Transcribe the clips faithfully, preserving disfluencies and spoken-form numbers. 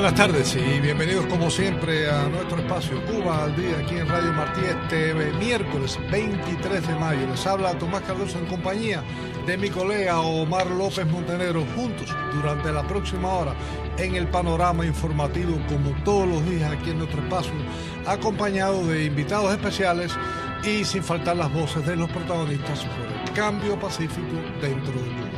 Buenas tardes y bienvenidos como siempre a nuestro espacio Cuba al Día aquí en Radio Martí este miércoles veintitrés de mayo. Les habla Tomás Cardoso en compañía de mi colega Omar López Montenegro, juntos durante la próxima hora en el panorama informativo como todos los días aquí en nuestro espacio, acompañado de invitados especiales y sin faltar las voces de los protagonistas por el cambio pacífico dentro de Cuba.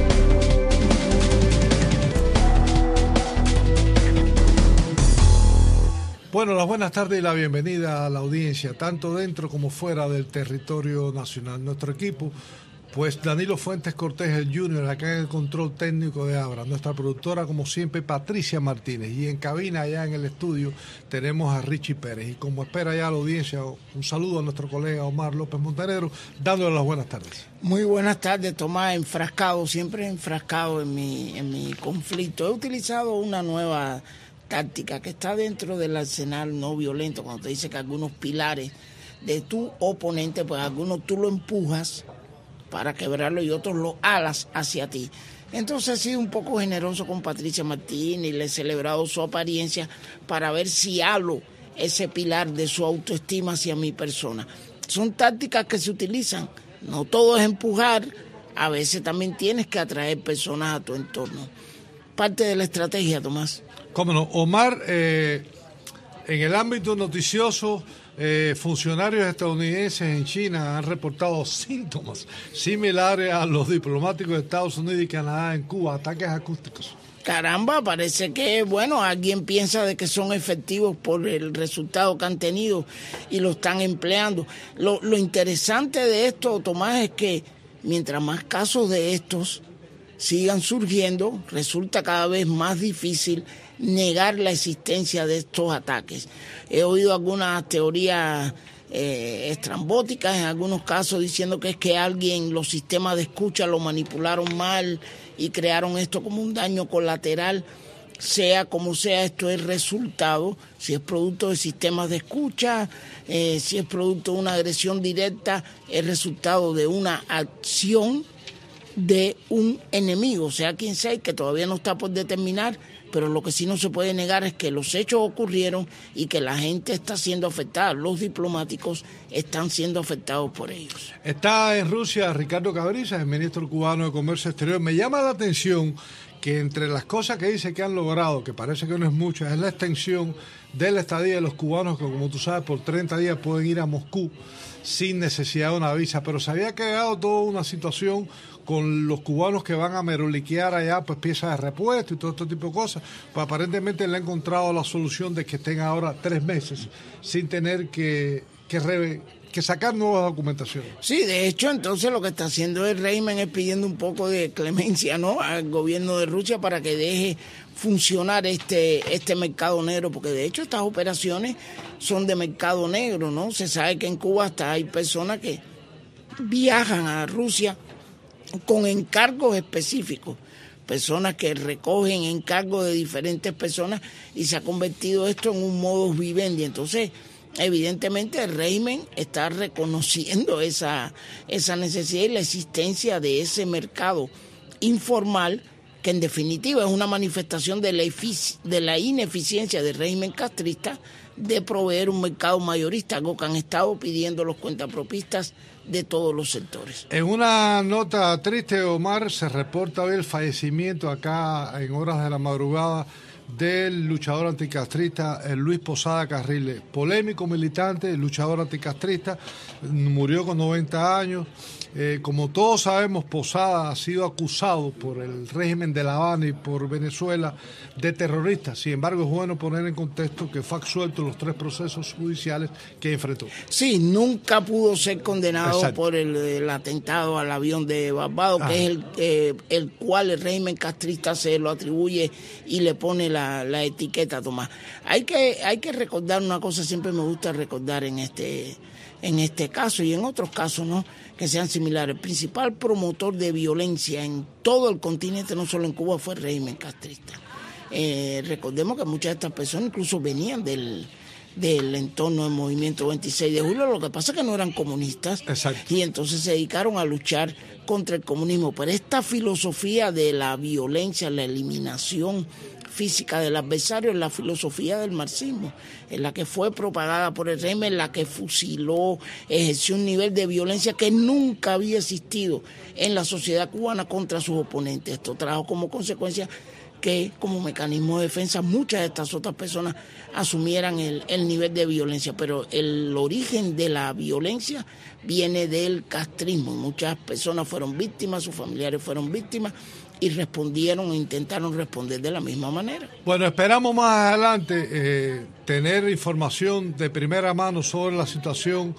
Bueno, las buenas tardes y la bienvenida a la audiencia, tanto dentro como fuera del territorio nacional. Nuestro equipo, pues Danilo Fuentes Cortés, el Junior, acá en el control técnico de Abra. Nuestra productora, como siempre, Patricia Martínez. Y en cabina, allá en el estudio, tenemos a Richie Pérez. Y como espera ya la audiencia, un saludo a nuestro colega Omar López Montenegro, dándole las buenas tardes. Muy buenas tardes, Tomás. Enfrascado, siempre enfrascado en mi, en mi conflicto. He utilizado una nueva táctica que está dentro del arsenal no violento, cuando te dice que algunos pilares de tu oponente, pues algunos tú lo empujas para quebrarlo y otros lo alas hacia ti. Entonces he sido un poco generoso con Patricia Martínez y le he celebrado su apariencia para ver si halo ese pilar de su autoestima hacia mi persona. Son tácticas que se utilizan, no todo es empujar, a veces también tienes que atraer personas a tu entorno. Parte de la estrategia, Tomás. Cómo no, Omar, eh, en el ámbito noticioso, eh, funcionarios estadounidenses en China han reportado síntomas similares a los diplomáticos de Estados Unidos y Canadá en Cuba, ataques acústicos. Caramba, parece que, bueno, alguien piensa de que son efectivos por el resultado que han tenido y lo están empleando. Lo, lo interesante de esto, Tomás, es que mientras más casos de estos sigan surgiendo, resulta cada vez más difícil negar la existencia de estos ataques. He oído algunas teorías eh, estrambóticas en algunos casos diciendo que es que alguien, los sistemas de escucha lo manipularon mal y crearon esto como un daño colateral. Sea como sea, esto es resultado, si es producto de sistemas de escucha, eh, si es producto de una agresión directa, es resultado de una acción de un enemigo, sea quien sea, que todavía no está por determinar, pero lo que sí no se puede negar es que los hechos ocurrieron y que la gente está siendo afectada, los diplomáticos están siendo afectados por ellos. Está en Rusia Ricardo Cabrizas, el ministro cubano de Comercio Exterior. Me llama la atención que entre las cosas que dice que han logrado, que parece que no es mucho, es la extensión de la estadía de los cubanos que, como tú sabes, por treinta días pueden ir a Moscú sin necesidad de una visa, pero se había creado toda una situación con los cubanos que van a meroliquear allá pues piezas de repuesto y todo este tipo de cosas. Pues aparentemente le han encontrado la solución de que estén ahora tres meses sin tener que, que, re, que sacar nuevas documentaciones. Sí, de hecho, entonces lo que está haciendo el régimen es pidiendo un poco de clemencia, ¿no?, al gobierno de Rusia para que deje funcionar este, este mercado negro, porque de hecho estas operaciones son de mercado negro, ¿no? Se sabe que en Cuba hasta hay personas que viajan a Rusia con encargos específicos, personas que recogen encargos de diferentes personas y se ha convertido esto en un modus vivendi. Entonces, evidentemente el régimen está reconociendo esa, esa necesidad y la existencia de ese mercado informal, que en definitiva es una manifestación de la, efic- de la ineficiencia del régimen castrista de proveer un mercado mayorista, algo que han estado pidiendo los cuentapropistas de todos los sectores. En una nota triste, Omar, se reporta hoy el fallecimiento acá en horas de la madrugada del luchador anticastrista Luis Posada Carriles, polémico militante, luchador anticastrista, murió con noventa años. Eh, como todos sabemos, Posada ha sido acusado por el régimen de La Habana y por Venezuela de terrorista. Sin embargo, es bueno poner en contexto que fue absuelto en los tres procesos judiciales que enfrentó. Sí, nunca pudo ser condenado. Exacto. Por el, el atentado al avión de Barbados, ah. que es el, eh, el cual el régimen castrista se lo atribuye y le pone la, la etiqueta, Tomás. Hay que, hay que recordar una cosa, siempre me gusta recordar en este, en este caso y en otros casos, ¿no?, que sean similares. El principal promotor de violencia en todo el continente, no solo en Cuba, fue el régimen castrista. Eh, recordemos que muchas de estas personas incluso venían del, del entorno del movimiento veintiséis de julio, lo que pasa es que no eran comunistas. Exacto. Y entonces se dedicaron a luchar contra el comunismo. Pero esta filosofía de la violencia, la eliminación física del adversario es la filosofía del marxismo, en la que fue propagada por el régimen, en la que fusiló, ejerció un nivel de violencia que nunca había existido en la sociedad cubana contra sus oponentes. Esto trajo como consecuencia que como mecanismo de defensa muchas de estas otras personas asumieran el, el nivel de violencia, pero el origen de la violencia viene del castrismo. Muchas personas fueron víctimas, sus familiares fueron víctimas y respondieron o intentaron responder de la misma manera. Bueno, esperamos más adelante eh, tener información de primera mano sobre la situación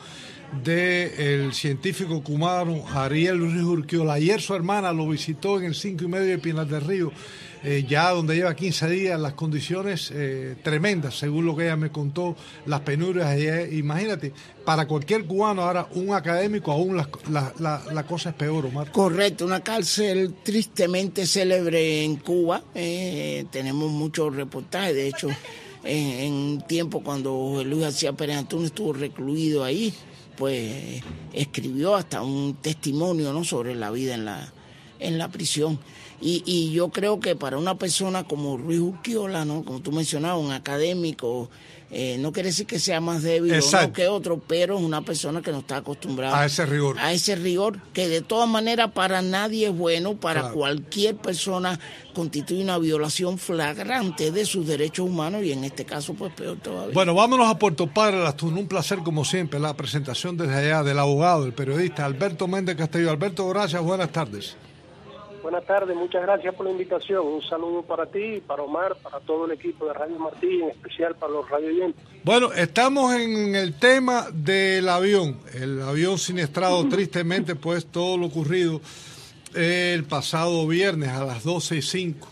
del científico cubano Ariel Ruiz Urquiola. Ayer su hermana lo visitó en el cinco y medio de Pinar del Río, eh, ya donde lleva quince días, las condiciones eh, tremendas, según lo que ella me contó, las penurias. Eh, imagínate, para cualquier cubano ahora, un académico, aún la, la, la, la cosa es peor, Omar. Correcto, una cárcel tristemente célebre en Cuba. Eh, tenemos muchos reportajes, de hecho, en, en tiempo cuando Luis García Pérez Antúnez estuvo recluido ahí, pues escribió hasta un testimonio, ¿no?, sobre la vida en la en la prisión. Y, y yo creo que para una persona como Ruiz Urquiola, ¿no?, como tú mencionabas, un académico, eh, no quiere decir que sea más débil o no que otro, pero es una persona que no está acostumbrada a ese rigor. A ese rigor, que de todas maneras para nadie es bueno, para claro. Cualquier persona constituye una violación flagrante de sus derechos humanos y en este caso pues peor todavía. Bueno, vámonos a Puerto Padre, Lastún. Un placer como siempre la presentación desde allá del abogado, el periodista Alberto Méndez Castillo. Alberto, gracias, buenas tardes. Buenas tardes, muchas gracias por la invitación. Un saludo para ti, para Omar, para todo el equipo de Radio Martí, en especial para los radioyentes. Bueno, estamos en el tema del avión, el avión siniestrado tristemente, pues todo lo ocurrido el pasado viernes a las doce y cinco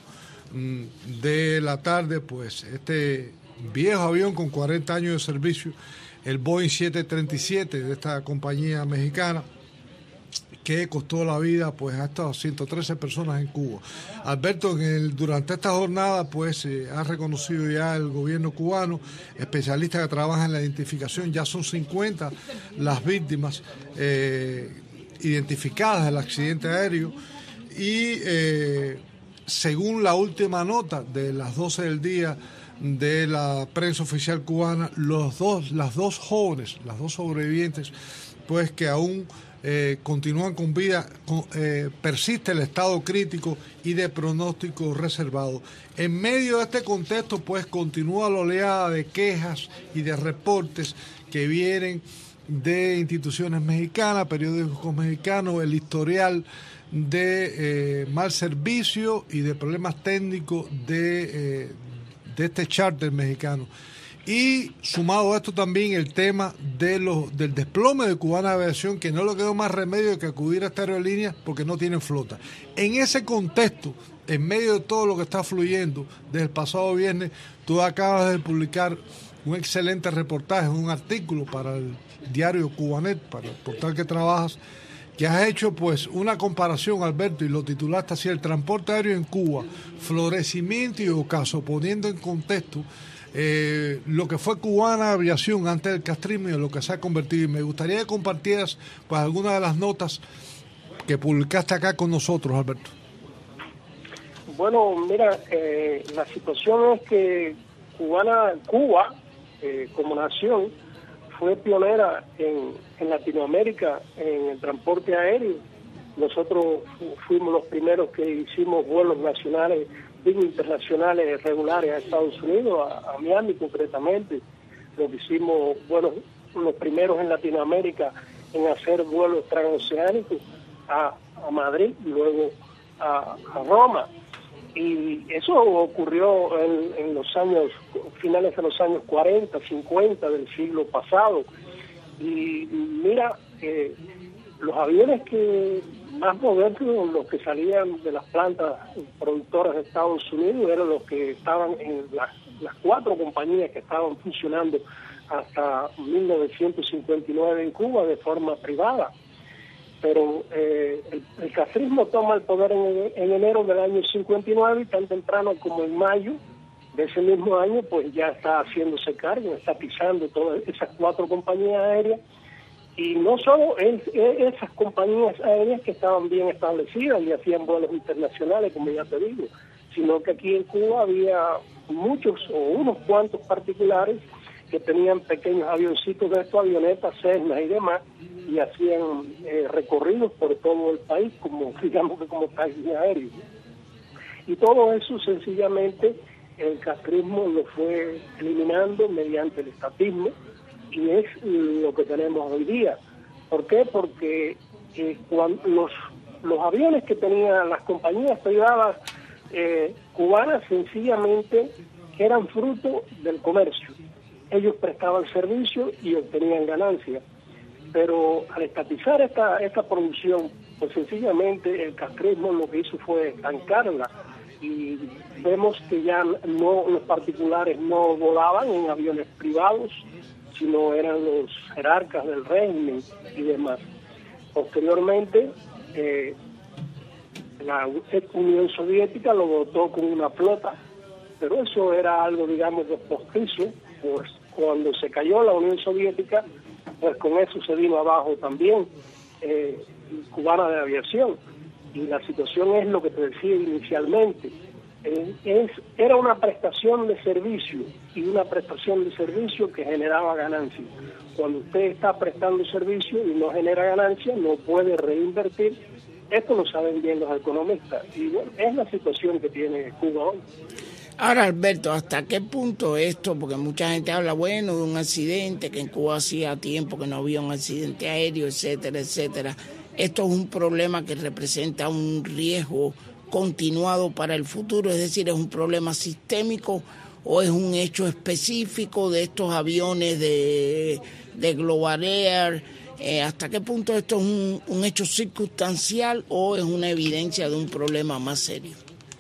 de la tarde, pues este viejo avión con cuarenta años de servicio, el Boeing siete treinta y siete de esta compañía mexicana, que costó la vida pues a estas ciento trece personas en Cuba. Alberto, en el, durante esta jornada pues eh, ha reconocido ya el gobierno cubano, especialistas que trabajan en la identificación, ya son cincuenta las víctimas eh, identificadas del accidente aéreo y eh, según la última nota de las doce del día de la prensa oficial cubana, los dos, las dos jóvenes, las dos sobrevivientes, pues que aún Eh, continúan con vida, con, eh, persiste el estado crítico y de pronóstico reservado. En medio de este contexto, pues continúa la oleada de quejas y de reportes que vienen de instituciones mexicanas, periódicos mexicanos, el historial de eh, mal servicio y de problemas técnicos de, eh, de este charter mexicano. Y sumado a esto también el tema de los del desplome de Cubana Aviación, que no le quedó más remedio que acudir a esta aerolínea porque no tienen flota. En ese contexto, en medio de todo lo que está fluyendo desde el pasado viernes, tú acabas de publicar un excelente reportaje, un artículo para el diario Cubanet, para el portal que trabajas, que has hecho pues una comparación, Alberto, y lo titulaste así: el transporte aéreo en Cuba, florecimiento y ocaso, poniendo en contexto Eh, lo que fue Cubana Aviación antes del castrismo y lo que se ha convertido. Y me gustaría que compartieras pues algunas de las notas que publicaste acá con nosotros, Alberto. Bueno, mira, eh, la situación es que Cubana, Cuba, eh, como nación, fue pionera en, en Latinoamérica en el transporte aéreo. Nosotros fuimos los primeros que hicimos vuelos nacionales, internacionales regulares a Estados Unidos, a, a Miami concretamente. Lo que hicimos, bueno, los primeros en Latinoamérica en hacer vuelos transoceánicos a, a Madrid y luego a, a Roma. Y eso ocurrió en, en los años, finales de los años cuarenta, cincuenta del siglo pasado. Y mira, eh, los aviones que más modernos, los que salían de las plantas productoras de Estados Unidos, eran los que estaban en las, las cuatro compañías que estaban funcionando hasta mil novecientos cincuenta y nueve en Cuba de forma privada. Pero eh, el, el castrismo toma el poder en, en enero del año cincuenta y nueve y tan temprano como en mayo de ese mismo año, pues ya está haciéndose cargo, está pisando todas esas cuatro compañías aéreas. Y no solo es, es esas compañías aéreas que estaban bien establecidas y hacían vuelos internacionales, como ya te digo, sino que aquí en Cuba había muchos o unos cuantos particulares que tenían pequeños avioncitos de estos, avionetas, Cessna y demás, y hacían eh, recorridos por todo el país, como digamos que como taxis aéreos. Y todo eso sencillamente el castrismo lo fue eliminando mediante el estatismo, y es lo que tenemos hoy día. ¿Por qué? Porque eh, cuando los, los aviones que tenían las compañías privadas eh, cubanas sencillamente eran fruto del comercio. Ellos prestaban servicio y obtenían ganancias. Pero al estatizar esta, esta producción, pues sencillamente el castrismo lo que hizo fue estancarla. Y vemos que ya no los particulares no volaban en aviones privados, sino eran los jerarcas del régimen y demás. Posteriormente, eh, la Unión Soviética lo dotó con una flota, pero eso era algo, digamos, de postizo. Pues cuando se cayó la Unión Soviética, pues con eso se vino abajo también eh, Cubana de Aviación. Y la situación es lo que te decía inicialmente. Eh, es, era una prestación de servicio, y una prestación de servicio que generaba ganancia. Cuando usted está prestando servicio y no genera ganancia, no puede reinvertir. Esto lo saben bien los economistas. Y bueno, es la situación que tiene Cuba hoy. Ahora, Alberto, ¿hasta qué punto esto? Porque mucha gente habla, bueno, de un accidente, que en Cuba hacía tiempo que no había un accidente aéreo, etcétera, etcétera. Esto es un problema que representa un riesgo continuado para el futuro, es decir, ¿es un problema sistémico o es un hecho específico de estos aviones de, de Global Air? Eh, ¿Hasta qué punto esto es un, un hecho circunstancial o es una evidencia de un problema más serio?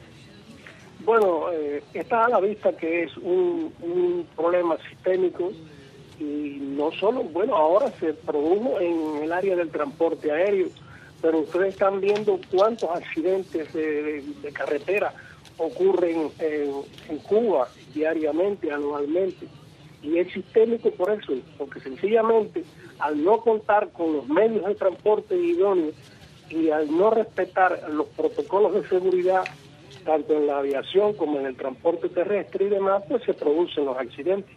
Bueno, eh, está a la vista que es un, un problema sistémico, y no solo, bueno, ahora se produjo en el área del transporte aéreo, pero ustedes están viendo cuántos accidentes de, de, de carretera ocurren en, en Cuba diariamente, anualmente, y es sistémico por eso, porque sencillamente al no contar con los medios de transporte idóneos y al no respetar los protocolos de seguridad, tanto en la aviación como en el transporte terrestre y demás, pues se producen los accidentes.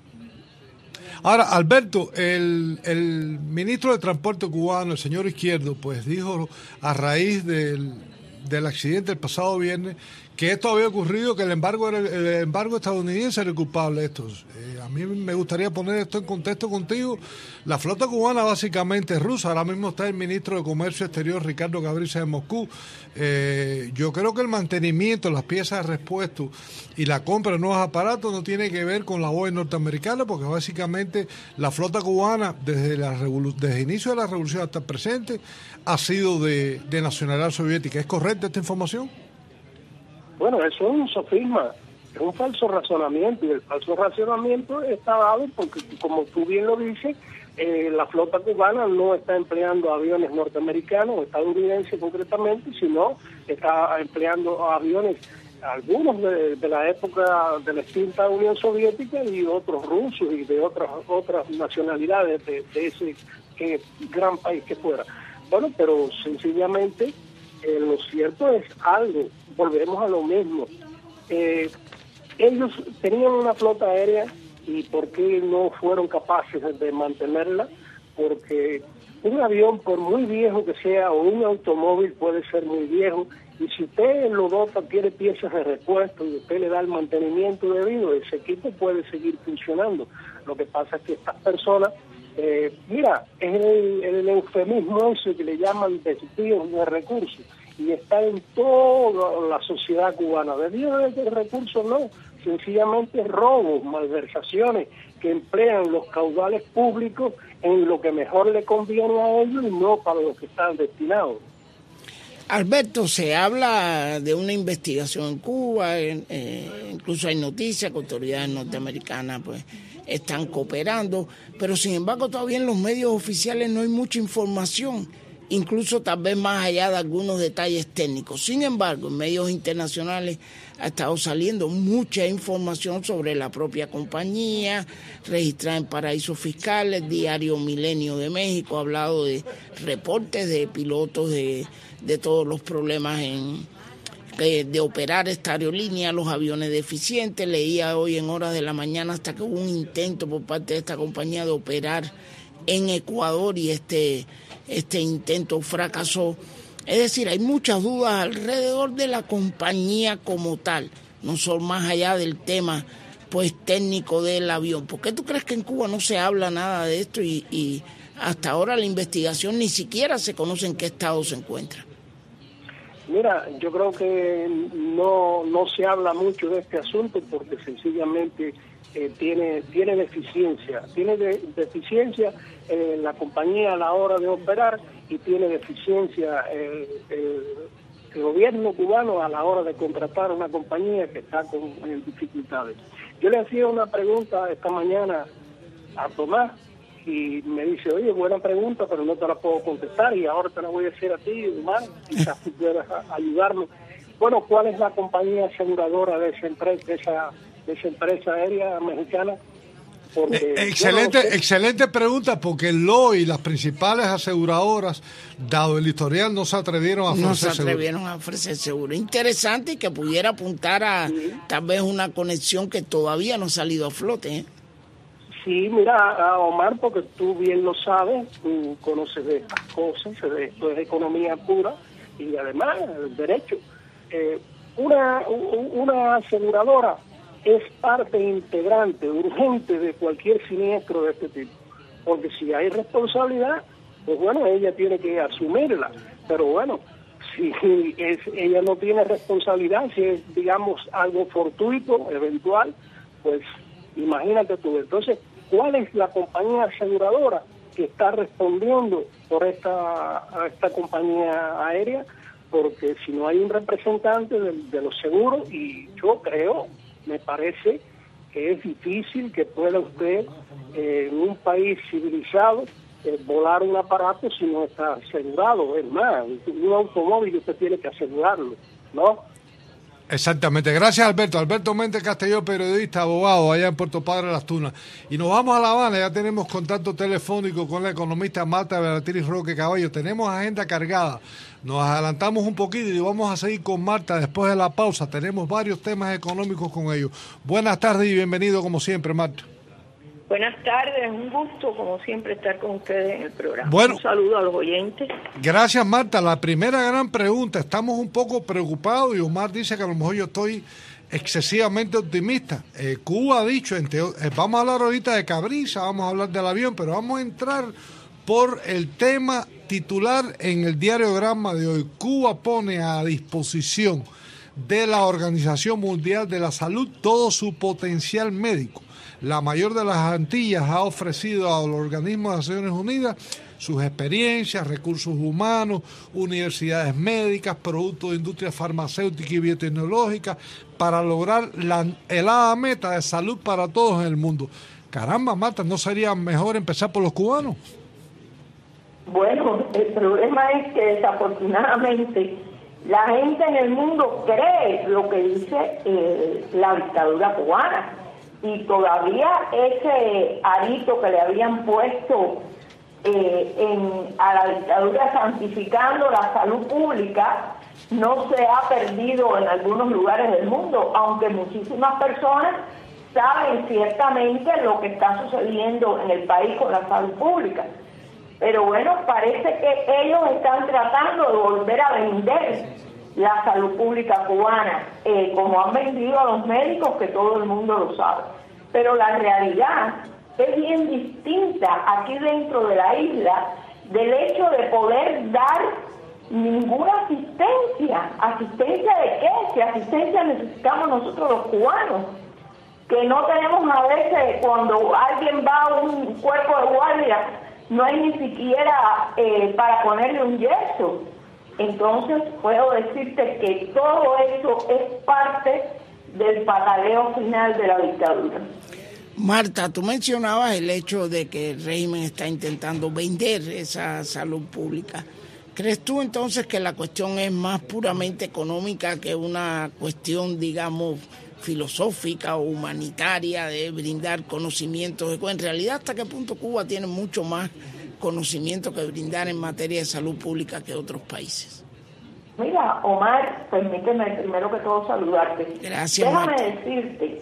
Ahora, Alberto, el, el ministro de Transporte cubano, el señor Izquierdo, pues dijo a raíz del, del accidente el pasado viernes que esto había ocurrido, que el embargo era, el embargo estadounidense era el culpable de esto. Eh, a mí me gustaría poner esto en contexto contigo. La flota cubana básicamente es rusa. Ahora mismo está el ministro de Comercio Exterior, Ricardo Cabrisa, en Moscú. Eh, yo creo que el mantenimiento, las piezas de repuesto y la compra de nuevos aparatos no tiene que ver con la Boeing norteamericana, porque básicamente la flota cubana, desde, la revolu- desde el inicio de la revolución hasta el presente, ha sido de, de nacionalidad soviética. ¿Es correcta esta información? Bueno, eso es un sofisma, es un falso razonamiento, y el falso razonamiento está dado porque, como tú bien lo dices, eh, la flota cubana no está empleando aviones norteamericanos o estadounidenses concretamente, sino está empleando aviones, algunos de, de la época de la extinta Unión Soviética y otros rusos y de otras otras nacionalidades de, de ese eh, gran país que fuera. Bueno, pero sencillamente eh, lo cierto es algo. Volvemos a lo mismo. Eh, ellos tenían una flota aérea, y ¿por qué no fueron capaces de mantenerla? Porque un avión, por muy viejo que sea, o un automóvil puede ser muy viejo, y si usted lo dota, tiene piezas de repuesto y usted le da el mantenimiento debido, ese equipo puede seguir funcionando. Lo que pasa es que estas personas, eh, mira, es el, el eufemismo ese que le llaman desvíos de recursos, y está en toda la sociedad cubana. Desvío de recursos no, sencillamente robos, malversaciones que emplean los caudales públicos en lo que mejor le conviene a ellos y no para lo que están destinados. Alberto, se habla de una investigación en Cuba, eh, incluso hay noticias que autoridades norteamericanas pues están cooperando, pero sin embargo todavía en los medios oficiales no hay mucha información, incluso tal vez más allá de algunos detalles técnicos. Sin embargo, en medios internacionales ha estado saliendo mucha información sobre la propia compañía, registrada en paraísos fiscales. Diario Milenio de México ha hablado de reportes de pilotos de, de todos los problemas en, eh, de operar esta aerolínea, los aviones deficientes. Leía hoy en horas de la mañana hasta que hubo un intento por parte de esta compañía de operar en Ecuador y este, este intento fracasó. Es decir, hay muchas dudas alrededor de la compañía como tal, no son más allá del tema pues técnico del avión. ¿Por qué tú crees que en Cuba no se habla nada de esto y, y hasta ahora la investigación ni siquiera se conoce en qué estado se encuentra? Mira, yo creo que no no se habla mucho de este asunto porque sencillamente eh, tiene tiene deficiencia, tiene de, deficiencia eh, la compañía a la hora de operar y tiene deficiencia el, el, el gobierno cubano a la hora de contratar una compañía que está con en dificultades. Yo le hacía una pregunta esta mañana a Tomás y me dice, oye, buena pregunta, pero no te la puedo contestar y ahora te la voy a decir a ti, Omar, quizás tú puedas ayudarme. Bueno, ¿cuál es la compañía aseguradora de esa empresa, de esa, de esa empresa aérea mexicana? Porque excelente, no sé. excelente pregunta, porque el L O I y las principales aseguradoras, dado el historial, no se atrevieron a ofrecer no se atrevieron seguro. a ofrecer seguro. Interesante y que pudiera apuntar a sí. tal vez una conexión que todavía no ha salido a flote, ¿eh? Sí, mira, Omar, porque tú bien lo sabes, tú conoces de estas cosas, de, esto es economía pura y además el derecho. Eh, una, una aseguradora es parte integrante, urgente de cualquier siniestro de este tipo, porque si hay responsabilidad, pues bueno, ella tiene que asumirla, pero bueno, si es, ella no tiene responsabilidad, si es, digamos, algo fortuito, eventual, pues imagínate tú. Entonces, ¿cuál es la compañía aseguradora que está respondiendo por esta, a esta compañía aérea? Porque si no hay un representante de, de los seguros, y yo creo, me parece que es difícil que pueda usted eh, en un país civilizado eh, volar un aparato si no está asegurado. Es más, un automóvil usted tiene que asegurarlo, ¿no? Exactamente. Gracias, Alberto. Alberto Méndez Castelló, periodista, abogado allá en Puerto Padre Las Tunas. Y nos vamos a La Habana, ya tenemos contacto telefónico con la economista Marta Beatriz Roque Caballo. Tenemos agenda cargada. Nos adelantamos un poquito y vamos a seguir con Marta después de la pausa. Tenemos varios temas económicos con ellos. Buenas tardes y bienvenido como siempre, Marta. Buenas tardes, un gusto como siempre estar con ustedes en el programa. Bueno, un saludo a los oyentes. Gracias, Marta. La primera gran pregunta, estamos un poco preocupados y Omar dice que a lo mejor yo estoy excesivamente optimista. Eh, Cuba ha dicho, entre, eh, vamos a hablar ahorita de Cabrisa, vamos a hablar del avión, pero vamos a entrar por el tema titular en el diario Granma de hoy. Cuba pone a disposición de la Organización Mundial de la Salud todo su potencial médico. La mayor de las Antillas ha ofrecido al organismo de Naciones Unidas sus experiencias, recursos humanos, universidades médicas, productos de industria farmacéutica y biotecnológica para lograr la helada meta de salud para todos en el mundo. Caramba, Marta, ¿no sería mejor empezar por los cubanos? Bueno, el problema es que desafortunadamente la gente en el mundo cree lo que dice eh, la dictadura cubana. Y todavía ese arito que le habían puesto eh, en, a la dictadura santificando la salud pública no se ha perdido en algunos lugares del mundo, aunque muchísimas personas saben ciertamente lo que está sucediendo en el país con la salud pública. Pero bueno, parece que ellos están tratando de volver a vender la salud pública cubana, eh, como han vendido a los médicos, que todo el mundo lo sabe. Pero la realidad es bien distinta aquí dentro de la isla del hecho de poder dar ninguna asistencia. ¿Asistencia de qué? Si asistencia necesitamos nosotros los cubanos, que no tenemos a veces, cuando alguien va a un cuerpo de guardia, no hay ni siquiera eh, para ponerle un yeso. Entonces puedo decirte que todo eso es parte del pataleo final de la dictadura. Marta, tú mencionabas el hecho de que el régimen está intentando vender esa salud pública. ¿Crees tú entonces que la cuestión es más puramente económica que una cuestión, digamos, filosófica o humanitaria de brindar conocimientos? En realidad, ¿hasta qué punto Cuba tiene mucho más conocimiento que brindar en materia de salud pública que otros países? Mira, Omar, permíteme primero que todo saludarte. Gracias, Déjame Marta. decirte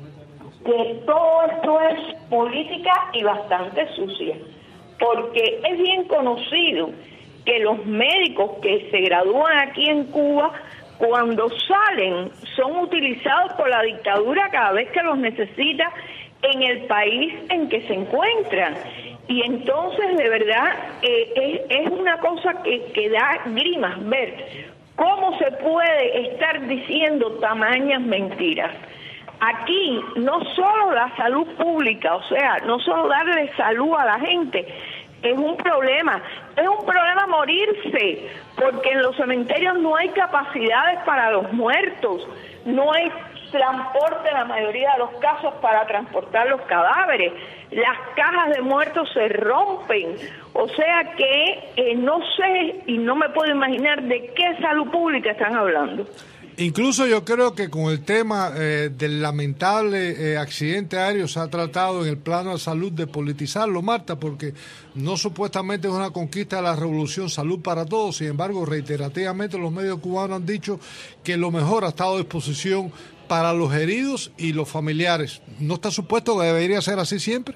que todo esto es política y bastante sucia, porque es bien conocido que los médicos que se gradúan aquí en Cuba, cuando salen, son utilizados por la dictadura cada vez que los necesita en el país en que se encuentran. Y entonces, de verdad, eh, es, es una cosa que, que da grimas ver cómo se puede estar diciendo tamañas mentiras. Aquí no solo la salud pública, o sea, no solo darle salud a la gente, es un problema, es un problema morirse, porque en los cementerios no hay capacidades para los muertos, no hay transporte en la mayoría de los casos para transportar los cadáveres, las cajas de muertos se rompen, o sea que eh, no sé y no me puedo imaginar de qué salud pública están hablando. Incluso yo creo que con el tema eh, del lamentable eh, accidente aéreo se ha tratado en el plano de salud de politizarlo, Marta, porque no supuestamente es una conquista de la revolución Salud para Todos. Sin embargo, reiterativamente los medios cubanos han dicho que lo mejor ha estado a disposición para los heridos y los familiares. ¿No está supuesto que debería ser así siempre?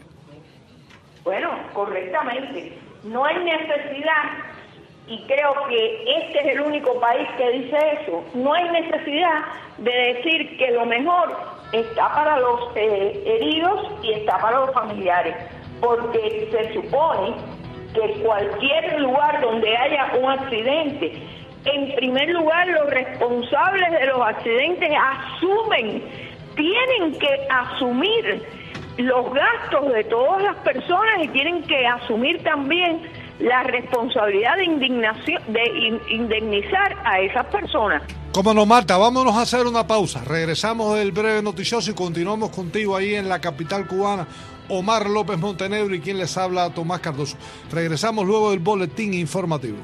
Bueno, correctamente. No hay necesidad, y creo que este es el único país que dice eso, no hay necesidad de decir que lo mejor está para los eh, heridos y está para los familiares, porque se supone que cualquier lugar donde haya un accidente, en primer lugar los responsables de los accidentes asumen, tienen que asumir los gastos de todas las personas y tienen que asumir también la responsabilidad de indignación, de indemnizar a esas personas. Cómo no, Marta, vámonos a hacer una pausa. Regresamos del breve noticioso y continuamos contigo ahí en la capital cubana. Omar López Montenegro y quien les habla, Tomás Cardoso. Regresamos luego del boletín informativo.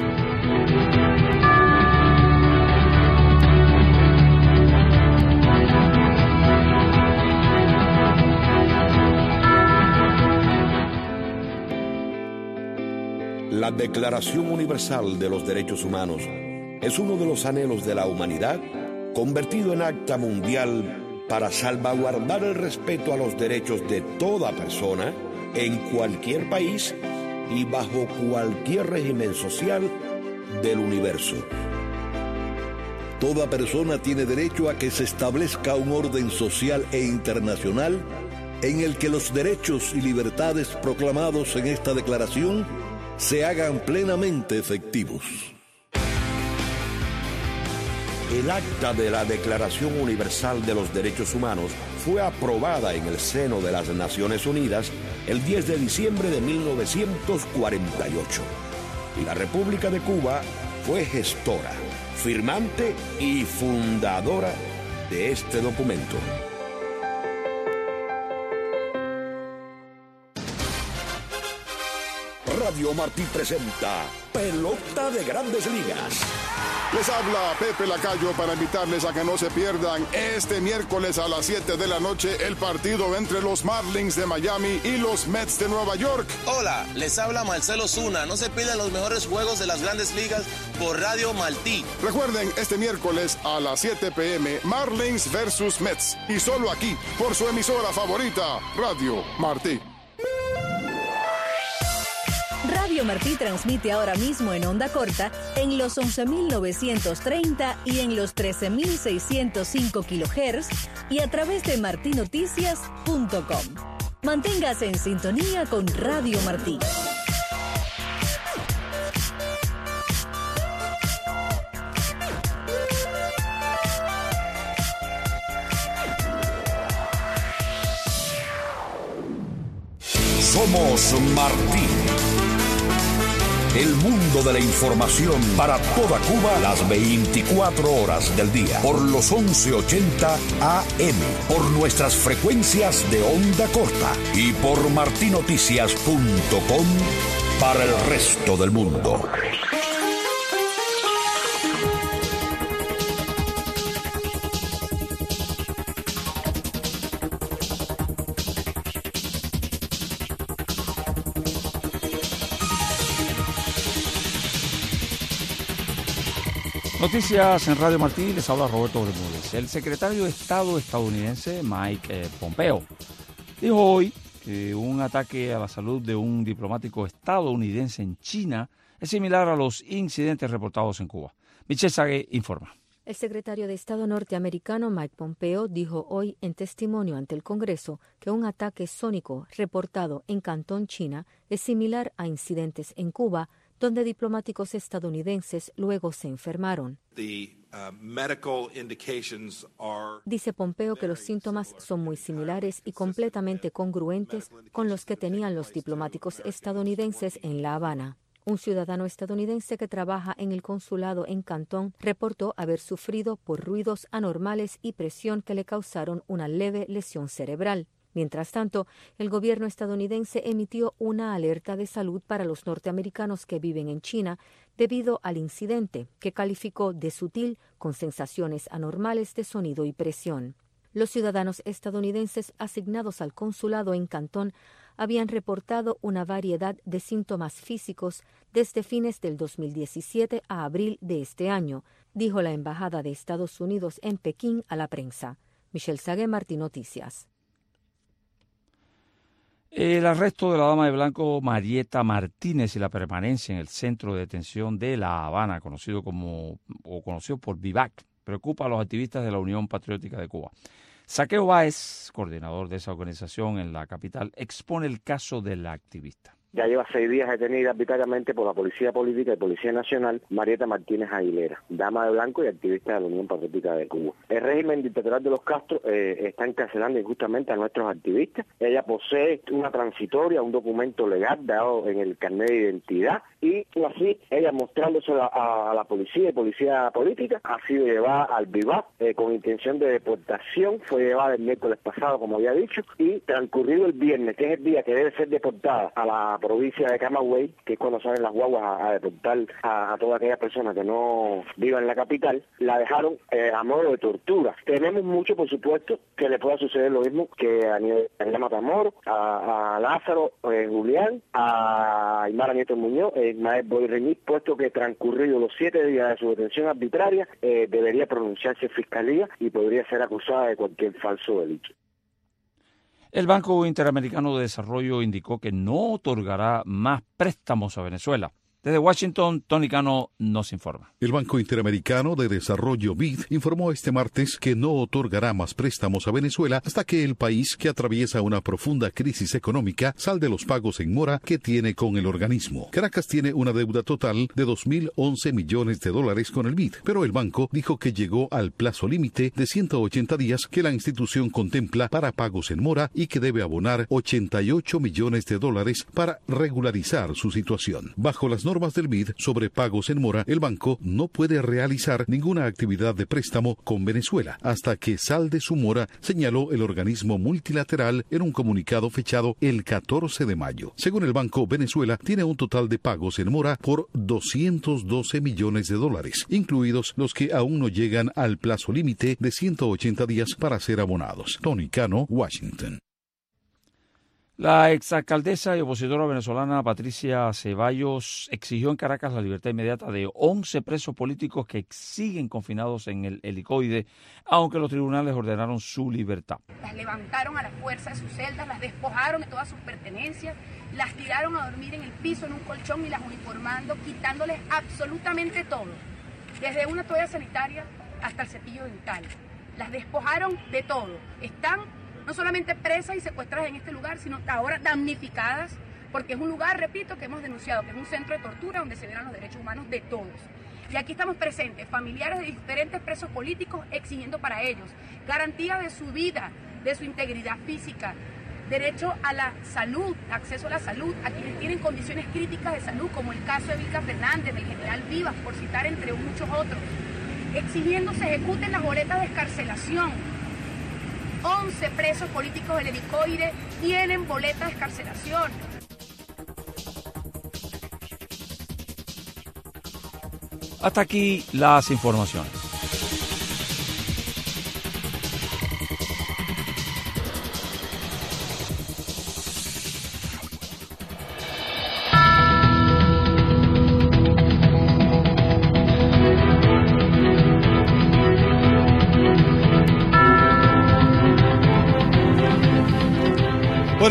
La Declaración Universal de los Derechos Humanos es uno de los anhelos de la humanidad convertido en acta mundial para salvaguardar el respeto a los derechos de toda persona en cualquier país y bajo cualquier régimen social del universo. Toda persona tiene derecho a que se establezca un orden social e internacional en el que los derechos y libertades proclamados en esta declaración se hagan plenamente efectivos. El acta de la Declaración Universal de los Derechos Humanos fue aprobada en el seno de las Naciones Unidas el diez de diciembre de mil novecientos cuarenta y ocho. Y la República de Cuba fue gestora, firmante y fundadora de este documento. Radio Martí presenta Pelota de Grandes Ligas. Les habla Pepe Lacayo para invitarles a que no se pierdan este miércoles a las siete de la noche el partido entre los Marlins de Miami y los Mets de Nueva York. Hola, les habla Marcelo Zuna. No se pierdan los mejores juegos de las Grandes Ligas por Radio Martí. Recuerden, este miércoles a las siete pe eme, Marlins versus Mets. Y solo aquí, por su emisora favorita, Radio Martí. Radio Martí transmite ahora mismo en onda corta en los once mil novecientos treinta y en los trece mil seiscientos cinco kilohertz y a través de martí noticias punto com. Manténgase en sintonía con Radio Martí. Somos Martí. El mundo de la información para toda Cuba las veinticuatro horas del día por los once ochenta A M, por nuestras frecuencias de onda corta y por martí noticias punto com para el resto del mundo. Noticias en Radio Martí, les habla Roberto Bermúdez. El secretario de Estado estadounidense Mike eh, Pompeo dijo hoy que un ataque a la salud de un diplomático estadounidense en China es similar a los incidentes reportados en Cuba. Michelle Sague informa. El secretario de Estado norteamericano Mike Pompeo dijo hoy en testimonio ante el Congreso que un ataque sónico reportado en Cantón, China, es similar a incidentes en Cuba, donde diplomáticos estadounidenses luego se enfermaron. The, uh, medical indications are... Dice Pompeo que los síntomas son muy similares y completamente congruentes con los que tenían los diplomáticos estadounidenses en La Habana. Un ciudadano estadounidense que trabaja en el consulado en Cantón reportó haber sufrido por ruidos anormales y presión que le causaron una leve lesión cerebral. Mientras tanto, el gobierno estadounidense emitió una alerta de salud para los norteamericanos que viven en China debido al incidente, que calificó de sutil con sensaciones anormales de sonido y presión. Los ciudadanos estadounidenses asignados al consulado en Cantón habían reportado una variedad de síntomas físicos desde fines del dos mil diecisiete a abril de este año, dijo la Embajada de Estados Unidos en Pekín a la prensa. Michelle Sague, Martí Noticias. El arresto de la dama de blanco Marieta Martínez y la permanencia en el centro de detención de La Habana, conocido como o conocido por Vivac, preocupa a los activistas de la Unión Patriótica de Cuba. Saqueo Báez, coordinador de esa organización en la capital, expone el caso de la activista. Ya lleva seis días detenida arbitrariamente por la Policía Política y Policía Nacional Marieta Martínez Aguilera, dama de blanco y activista de la Unión Patriótica de Cuba. El régimen dictatorial de los Castro eh, está encarcelando injustamente a nuestros activistas. Ella posee una transitoria, un documento legal dado en el carnet de identidad y así ella mostrándose a, a, a la policía y Policía Política ha sido llevada al Vivac eh, con intención de deportación. Fue llevada el miércoles pasado, como había dicho, y transcurrido el viernes, que es el día que debe ser deportada a la provincia de Camagüey, que es cuando salen las guaguas a, a deportar a, a todas aquellas personas que no vivan en la capital, la dejaron eh, a modo de tortura. Tenemos mucho, por supuesto, que le pueda suceder lo mismo que a Daniela Matamoros, a, a Lázaro eh, Julián, a Aymara Nieto Muñoz, a Ismael Boy Reñiz, puesto que transcurridos los siete días de su detención arbitraria, eh, debería pronunciarse fiscalía y podría ser acusada de cualquier falso delito. El Banco Interamericano de Desarrollo indicó que no otorgará más préstamos a Venezuela. Desde Washington, Tony Cano nos informa. El Banco Interamericano de Desarrollo B I D informó este martes que no otorgará más préstamos a Venezuela hasta que el país, que atraviesa una profunda crisis económica, salde los pagos en mora que tiene con el organismo. Caracas tiene una deuda total de dos mil once millones de dólares con el B I D, pero el banco dijo que llegó al plazo límite de ciento ochenta días que la institución contempla para pagos en mora y que debe abonar ochenta y ocho millones de dólares para regularizar su situación. Bajo las normas del B I D sobre pagos en mora, el banco no puede realizar ninguna actividad de préstamo con Venezuela hasta que salde su mora, señaló el organismo multilateral en un comunicado fechado el catorce de mayo. Según el banco, Venezuela tiene un total de pagos en mora por doscientos doce millones de dólares, incluidos los que aún no llegan al plazo límite de ciento ochenta días para ser abonados. Tony Cano, Washington. La exalcaldesa y opositora venezolana Patricia Ceballos exigió en Caracas la libertad inmediata de once presos políticos que siguen confinados en el helicoide, aunque los tribunales ordenaron su libertad. Las levantaron a la fuerza de sus celdas, las despojaron de todas sus pertenencias, las tiraron a dormir en el piso en un colchón y las uniformando, quitándoles absolutamente todo, desde una toalla sanitaria hasta el cepillo dental. Las despojaron de todo. Están no solamente presas y secuestradas en este lugar, sino ahora damnificadas, porque es un lugar, repito, que hemos denunciado, que es un centro de tortura donde se violan los derechos humanos de todos. Y aquí estamos presentes, familiares de diferentes presos políticos, exigiendo para ellos garantía de su vida, de su integridad física, derecho a la salud, acceso a la salud, a quienes tienen condiciones críticas de salud, como el caso de Vilca Fernández, del general Vivas, por citar entre muchos otros, exigiendo se ejecuten las boletas de excarcelación. once presos políticos del helicoide tienen boleta de excarcelación. Hasta aquí las informaciones.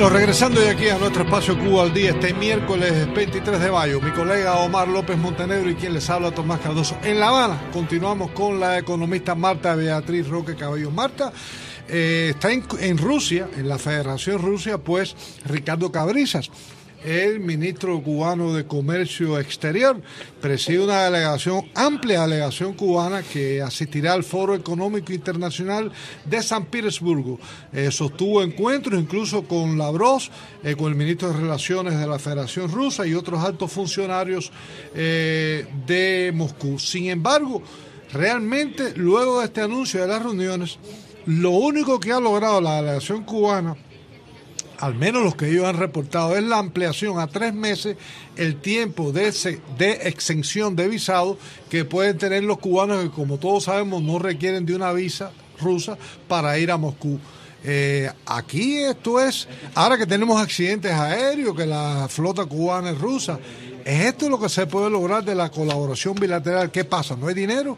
Bueno, regresando de aquí a nuestro espacio Cuba al Día, este miércoles veintitrés de mayo, mi colega Omar López Montenegro y quien les habla, Tomás Cardoso. En La Habana continuamos con la economista Marta Beatriz Roque Cabello. Marta, eh, está en, en Rusia, en la Federación Rusia, pues Ricardo Cabrizas, el ministro cubano de Comercio Exterior, preside una delegación, amplia delegación cubana que asistirá al Foro Económico Internacional de San Petersburgo. Eh, sostuvo encuentros incluso con Lavrov, eh, con el ministro de Relaciones de la Federación Rusa y otros altos funcionarios eh, de Moscú. Sin embargo, realmente, luego de este anuncio de las reuniones, lo único que ha logrado la delegación cubana, al menos los que ellos han reportado, es la ampliación a tres meses el tiempo de, de exención de visado que pueden tener los cubanos que, como todos sabemos, no requieren de una visa rusa para ir a Moscú. Eh, aquí esto es, ahora que tenemos accidentes aéreos, que la flota cubana es rusa, ¿es esto lo que se puede lograr de la colaboración bilateral? ¿Qué pasa? ¿No hay dinero?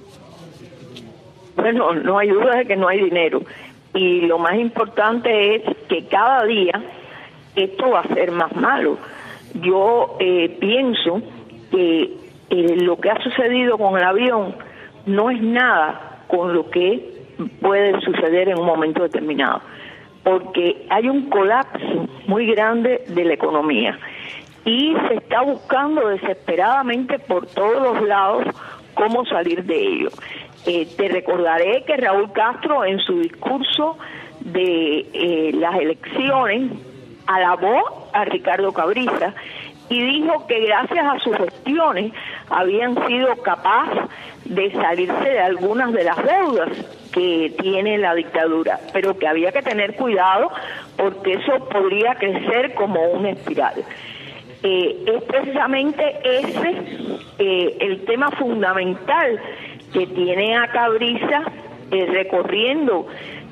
Bueno, no hay duda de que no hay dinero. Y lo más importante es que cada día esto va a ser más malo. Yo eh, pienso que eh, lo que ha sucedido con el avión no es nada con lo que puede suceder en un momento determinado, porque hay un colapso muy grande de la economía y se está buscando desesperadamente por todos los lados cómo salir de ello. Eh, te recordaré que Raúl Castro, en su discurso de eh, las elecciones, alabó a Ricardo Cabrizas y dijo que gracias a sus gestiones habían sido capaces de salirse de algunas de las deudas que tiene la dictadura, pero que había que tener cuidado porque eso podría crecer como una espiral. Eh, es precisamente ese eh, el tema fundamental que tiene a Cabrizas eh, recorriendo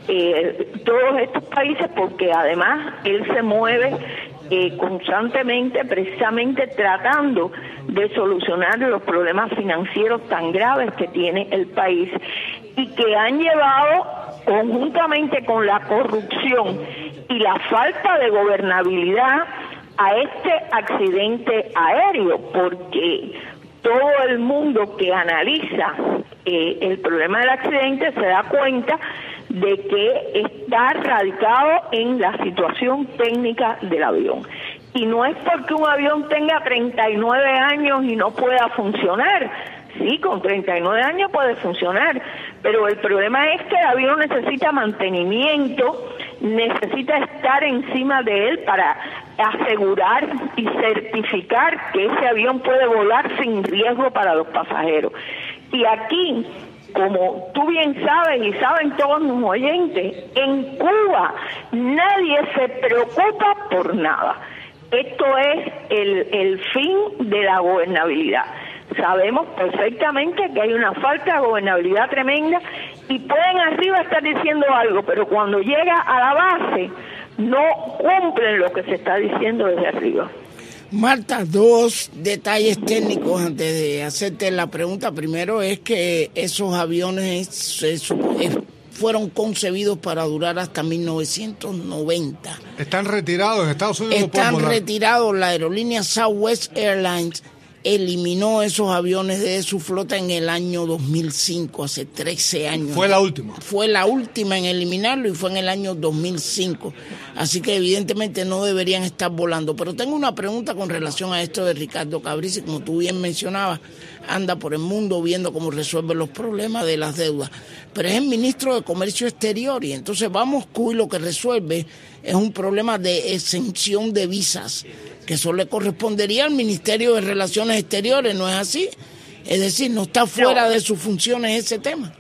eh, todos estos países, porque además él se mueve eh, constantemente precisamente tratando de solucionar los problemas financieros tan graves que tiene el país y que han llevado, conjuntamente con la corrupción y la falta de gobernabilidad, a este accidente aéreo, porque todo el mundo que analiza eh, el problema del accidente se da cuenta de que está radicado en la situación técnica del avión. Y no es porque un avión tenga treinta y nueve años y no pueda funcionar. Sí, con treinta y nueve años puede funcionar, pero el problema es que el avión necesita mantenimiento, necesita estar encima de él para asegurar y certificar que ese avión puede volar sin riesgo para los pasajeros. Y aquí, como tú bien sabes y saben todos los oyentes, en Cuba nadie se preocupa por nada. Esto es el, el fin de la gobernabilidad. Sabemos perfectamente que hay una falta de gobernabilidad tremenda y pueden arriba estar diciendo algo, pero cuando llega a la base no cumplen lo que se está diciendo desde arriba. Marta, dos detalles técnicos antes de hacerte la pregunta. Primero es que esos aviones eh, fueron concebidos para durar hasta mil novecientos noventa. Están retirados en Estados Unidos. Están retirados. La aerolínea Southwest Airlines eliminó esos aviones de su flota en el año dos mil cinco, hace trece años. Fue la última. Fue la última en eliminarlo y fue en el año dos mil cinco. Así que evidentemente no deberían estar volando. Pero tengo una pregunta con relación a esto de Ricardo Cabrizas. Como tú bien mencionabas, anda por el mundo viendo cómo resuelve los problemas de las deudas. Pero es el ministro de Comercio Exterior y entonces va a Moscú y lo que resuelve es un problema de exención de visas, que eso le correspondería al Ministerio de Relaciones Exteriores, ¿no es así? Es decir, no está fuera no. de sus funciones ese tema.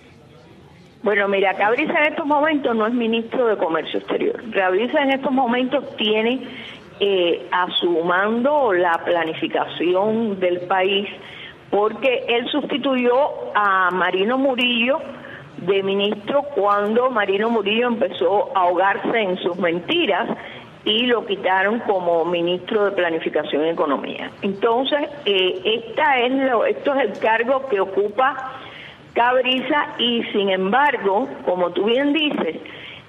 Bueno, mira, Cabrizas en estos momentos no es ministro de Comercio Exterior. Cabrizas en estos momentos tiene eh, a su mando la planificación del país, porque él sustituyó a Marino Murillo de ministro cuando Marino Murillo empezó a ahogarse en sus mentiras y lo quitaron como ministro de Planificación y Economía. Entonces, eh, esta es lo, esto es el cargo que ocupa Cabrizas y, sin embargo, como tú bien dices,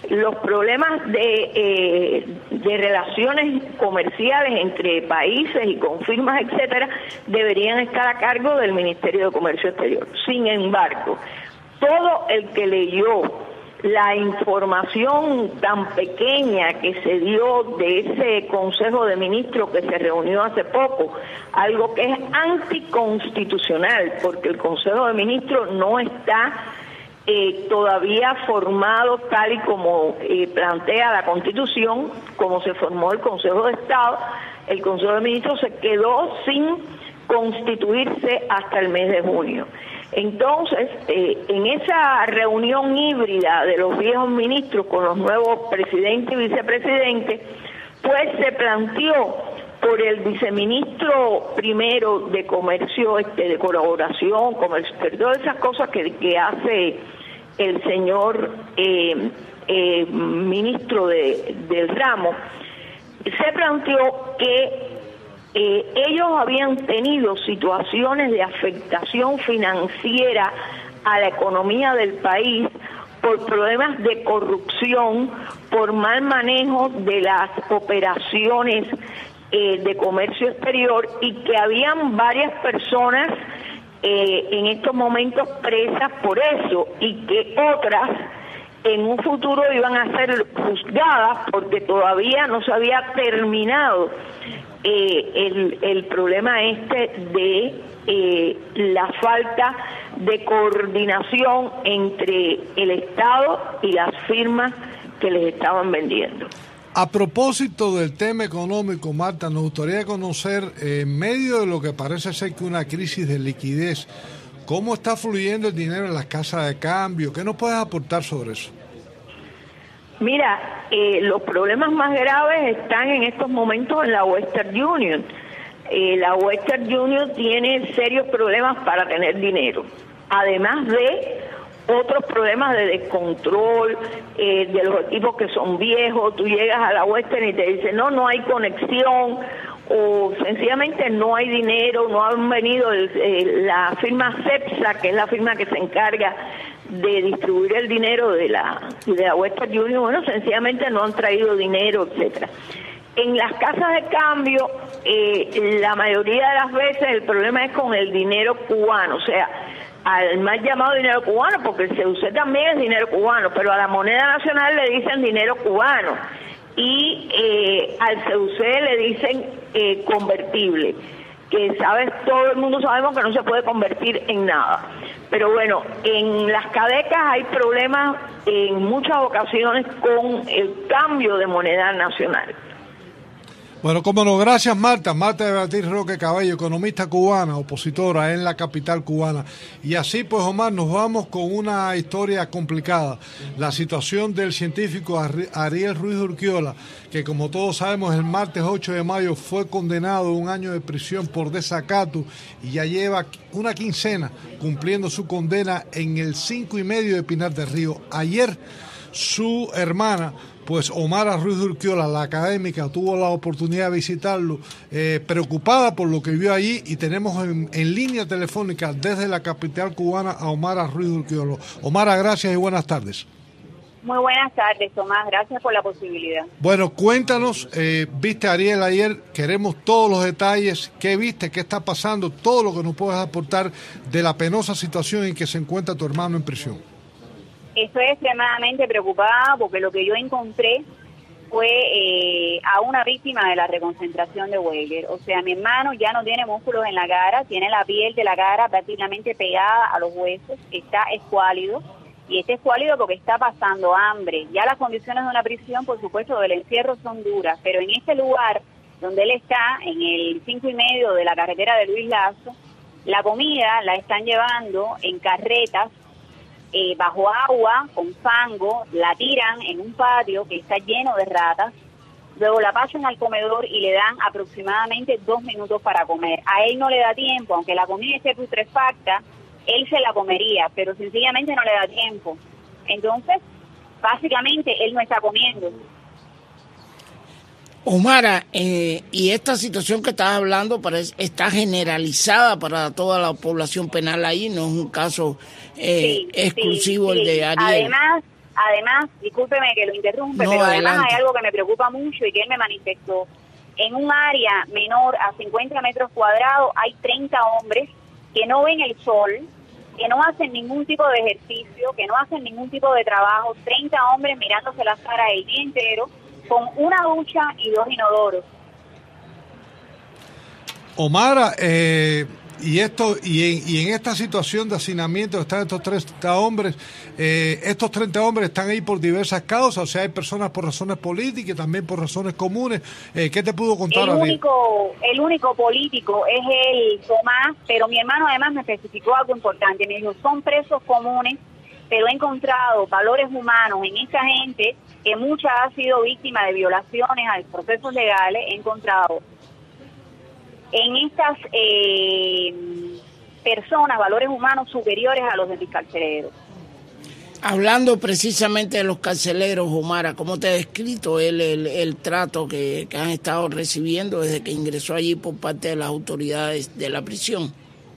los problemas de, eh, de relaciones comerciales entre países y con firmas, etcétera, deberían estar a cargo del Ministerio de Comercio Exterior. Sin embargo, todo el que leyó la información tan pequeña que se dio de ese Consejo de Ministros que se reunió hace poco, algo que es anticonstitucional, porque el Consejo de Ministros no está eh, todavía formado tal y como eh, plantea la Constitución, como se formó el Consejo de Estado. El Consejo de Ministros se quedó sin constituirse hasta el mes de junio. Entonces, eh, en esa reunión híbrida de los viejos ministros con los nuevos presidentes y vicepresidentes, pues se planteó por el viceministro primero de Comercio, este, de Colaboración, Comercio, todas esas cosas que, que hace el señor eh, eh, ministro de, del ramo, se planteó que Eh, ellos habían tenido situaciones de afectación financiera a la economía del país por problemas de corrupción, por mal manejo de las operaciones eh, de comercio exterior, y que habían varias personas eh, en estos momentos presas por eso, y que otras en un futuro iban a ser juzgadas porque todavía no se había terminado Eh, el, el problema este de eh, la falta de coordinación entre el Estado y las firmas que les estaban vendiendo. A propósito del tema económico, Marta, nos gustaría conocer, eh, en medio de lo que parece ser que una crisis de liquidez, ¿cómo está fluyendo el dinero en las casas de cambio? ¿Qué nos puedes aportar sobre eso? Mira, eh, los problemas más graves están en estos momentos en la Western Union. Eh, la Western Union tiene serios problemas para tener dinero, además de otros problemas de descontrol, eh, de los equipos que son viejos. Tú llegas a la Western y te dicen, no, no hay conexión, o sencillamente no hay dinero, no han venido el, eh, la firma CEPSA, que es la firma que se encarga de distribuir el dinero de la de la Western Union, bueno, sencillamente no han traído dinero, etcétera. En las casas de cambio, eh, la mayoría de las veces el problema es con el dinero cubano, o sea, al mal llamado dinero cubano, porque el C U C también es dinero cubano, pero a la moneda nacional le dicen dinero cubano, y eh, al C U C le dicen eh, convertible, que sabes, todo el mundo sabemos que no se puede convertir en nada. Pero bueno, en las cadecas hay problemas en muchas ocasiones con el cambio de moneda nacional. Bueno, cómo no, gracias Marta. Marta de Beatriz Roque Cabello, economista cubana, opositora en la capital cubana. Y así pues, Omar, nos vamos con una historia complicada. La situación del científico Ariel Ruiz Urquiola, que como todos sabemos el martes ocho de mayo fue condenado a un año de prisión por desacato y ya lleva una quincena cumpliendo su condena en el cinco y medio de Pinar del Río. Ayer su hermana, pues Omara Ruiz Urquiola, la académica, tuvo la oportunidad de visitarlo, eh, preocupada por lo que vio allí, y tenemos en, en línea telefónica desde la capital cubana a Omara Ruiz Urquiola. Omara, gracias y buenas tardes. Muy buenas tardes, Tomás, gracias por la posibilidad. Bueno, cuéntanos, eh, viste a Ariel ayer, queremos todos los detalles, qué viste, qué está pasando, todo lo que nos puedas aportar de la penosa situación en que se encuentra tu hermano en prisión. Estoy extremadamente preocupada porque lo que yo encontré fue eh, a una víctima de la reconcentración de Weller. O sea, mi hermano ya no tiene músculos en la cara, tiene la piel de la cara prácticamente pegada a los huesos, está escuálido, y está escuálido porque está pasando hambre. Ya las condiciones de una prisión, por supuesto, del encierro son duras, pero en este lugar donde él está, en el cinco y medio de la carretera de Luis Lazo, la comida la están llevando en carretas, Eh, bajo agua, con fango, la tiran en un patio que está lleno de ratas, luego la pasan al comedor y le dan aproximadamente dos minutos para comer. A él no le da tiempo, aunque la comida esté putrefacta, él se la comería, pero sencillamente no le da tiempo. Entonces, básicamente, él no está comiendo. Omara, eh, y esta situación que estás hablando parece, está generalizada para toda la población penal ahí, no es un caso eh, sí, exclusivo sí, el sí. de Ariel. Además, Además, discúlpeme que lo interrumpe, No, pero además adelante. hay algo que me preocupa mucho y que él me manifestó. En un área menor a cincuenta metros cuadrados hay treinta hombres que no ven el sol, que no hacen ningún tipo de ejercicio, que no hacen ningún tipo de trabajo, treinta hombres mirándose las caras el día entero, con una ducha y dos inodoros. Omara, eh, y esto y en, y en esta situación de hacinamiento están estos treinta hombres, eh, estos treinta hombres están ahí por diversas causas, o sea, hay personas por razones políticas y también por razones comunes. Eh, ¿Qué te pudo contar, El Ariel? único, el único político es el Tomás, pero mi hermano además me especificó algo importante. Me dijo, son presos comunes, pero he encontrado valores humanos en esta gente, que mucha ha sido víctima de violaciones a los procesos legales. He encontrado en estas eh, personas valores humanos superiores a los de mis carceleros. Hablando precisamente de los carceleros, Omara, ¿cómo te ha descrito él el, el trato que, que han estado recibiendo desde que ingresó allí por parte de las autoridades de la prisión?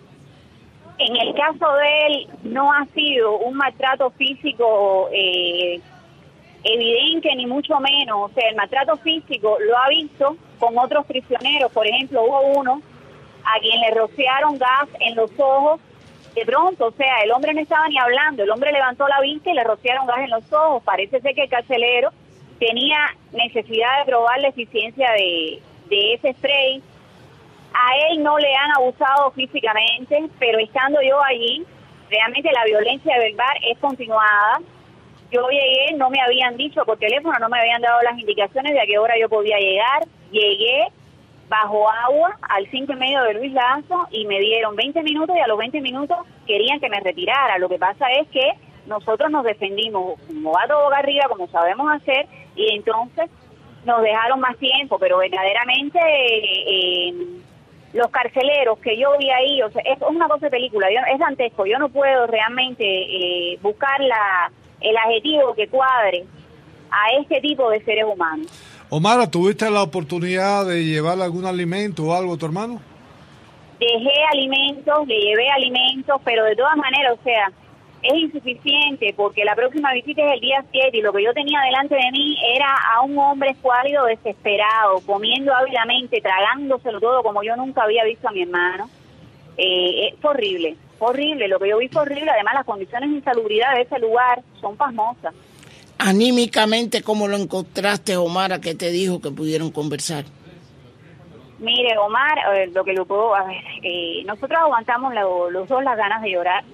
En el caso de él, no ha sido un maltrato físico eh, evidente, ni mucho menos. O sea, el maltrato físico lo ha visto con otros prisioneros. Por ejemplo, hubo uno a quien le rociaron gas en los ojos. De pronto, o sea, el hombre no estaba ni hablando, el hombre levantó la vista y le rociaron gas en los ojos. Parece ser que el carcelero tenía necesidad de probar la eficiencia de, de ese spray. A él no le han abusado físicamente, pero estando yo allí, realmente la violencia verbal es continuada. Yo llegué, no me habían dicho por teléfono, no me habían dado las indicaciones de a qué hora yo podía llegar. Llegué bajo agua al cinco y medio de Luis Lazo y me dieron veinte minutos y a los veinte minutos querían que me retirara. Lo que pasa es que nosotros nos defendimos como gato boca arriba, como sabemos hacer, y entonces nos dejaron más tiempo, pero verdaderamente eh, eh, los carceleros que yo vi ahí, o sea, es una cosa de película, yo, es dantesco, yo no puedo realmente eh, buscar la, el adjetivo que cuadre a este tipo de seres humanos. Omara, ¿tuviste la oportunidad de llevarle algún alimento o algo a tu hermano? Dejé alimentos, le llevé alimentos, pero de todas maneras, o sea, es insuficiente porque la próxima visita es el día siete y lo que yo tenía delante de mí era a un hombre escuálido, desesperado, comiendo ávidamente, tragándoselo todo como yo nunca había visto a mi hermano. Eh, es horrible, horrible, lo que yo vi fue horrible. Además, las condiciones de insalubridad de ese lugar son pasmosas. Anímicamente, ¿cómo lo encontraste, Omar? ¿Qué te dijo que pudieron conversar? Mire, Omar, eh, lo que lo puedo, a ver, eh, nosotros aguantamos lo, los dos las ganas de llorar.